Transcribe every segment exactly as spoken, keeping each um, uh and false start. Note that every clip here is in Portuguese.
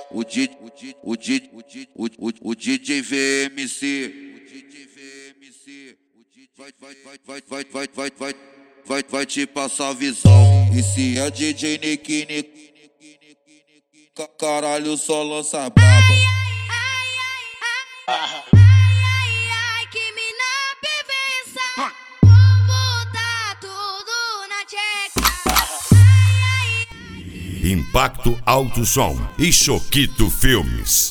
O D J, o D J, o D J, o, o, o D J V M C, o D J V M C, vai, vai, vai, vai, vai, vai, vai, vai, vai, vai te passar visão. E se é D J Nick, Nick, caralho, só lança braba. Impacto Alto Som e Choquito Filmes.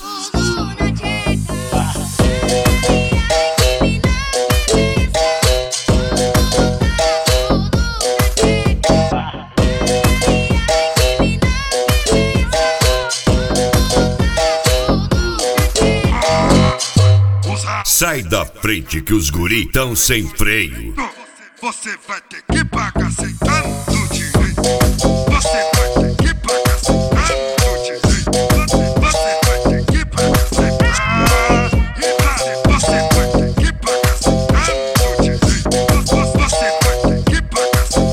Sai da frente que os guri tão sem freio. Você vai ter que pagar sem tanto direito. Você vai ter que pagar sem tanto direito. Você vai ter que pagar sem tanto. Você vai ter que pagar sem tanto direito. Você vai ter que pagar sem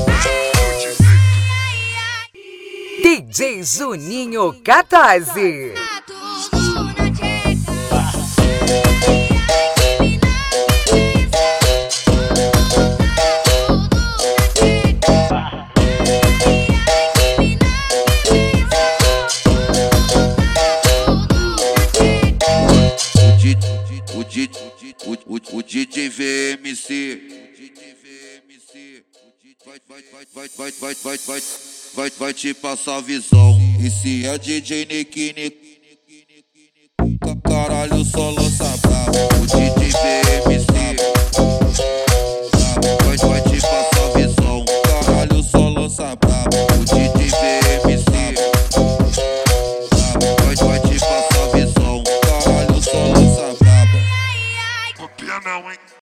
tanto direito. D J Juninho catorze. O D J, o, o, o D J V M C, vai, vai, vai, vai, vai, vai, vai, vai, vai, vai te passar visão. E se é D J Nick, Nick, caralho, só lança braba. O D J V M C, vai, vai te passar visão. Caralho, só lança braba. O D J V M C, vai, vai te passar visão. Caralho, só lança braba. Copia não, hein?